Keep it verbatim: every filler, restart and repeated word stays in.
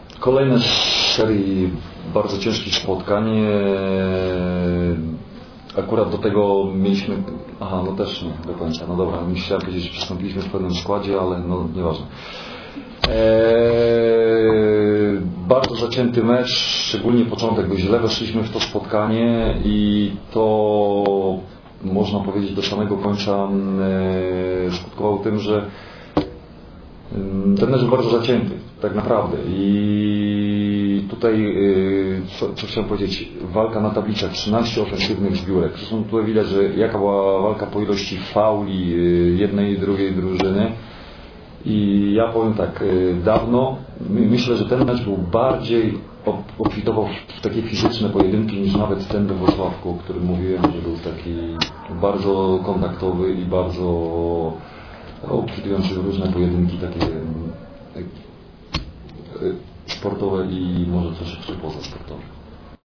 Kolejne z serii bardzo ciężkich spotkań. Akurat do tego mieliśmy... Aha, no też nie do końca. No dobra, myślałem powiedzieć, że przystąpiliśmy w pewnym składzie, ale no nieważne. Eee, bardzo zacięty mecz, szczególnie początek, bo źle weszliśmy w to spotkanie i to można powiedzieć do samego końca e, skutkowało tym, że ten mecz był bardzo zacięty, tak naprawdę. I tutaj, co, co chciałem powiedzieć, walka na tablicach, trzynaście ofensywnych zbiórek. Zresztą tutaj widać, że jaka była walka po ilości fauli jednej i drugiej drużyny. I ja powiem tak, dawno, myślę, że ten mecz był bardziej obfitował w takie fizyczne pojedynki niż nawet ten we Wrocławku, o którym mówiłem, że był taki bardzo kontaktowy i bardzo obfitujący w różne pojedynki takie sportowe i może coś jeszcze pozasportowe.